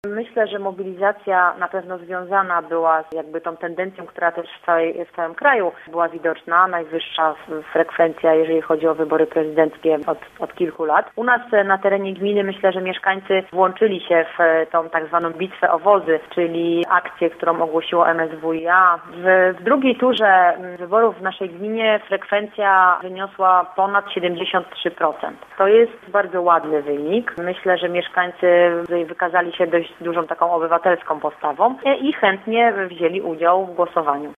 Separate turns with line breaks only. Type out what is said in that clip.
Myślę, że mobilizacja na pewno związana była z jakby tą tendencją, która też w całym kraju była widoczna. Najwyższa frekwencja, jeżeli chodzi o wybory prezydenckie od kilku lat. U nas na terenie gminy myślę, że mieszkańcy włączyli się w tą tak zwaną bitwę o wozy, czyli akcję, którą ogłosiło MSWiA. W drugiej turze wyborów w naszej gminie frekwencja wyniosła ponad 73%. To jest bardzo ładny wynik. Myślę, że mieszkańcy wykazali się dość dużą taką obywatelską postawą i chętnie wzięli udział w głosowaniu.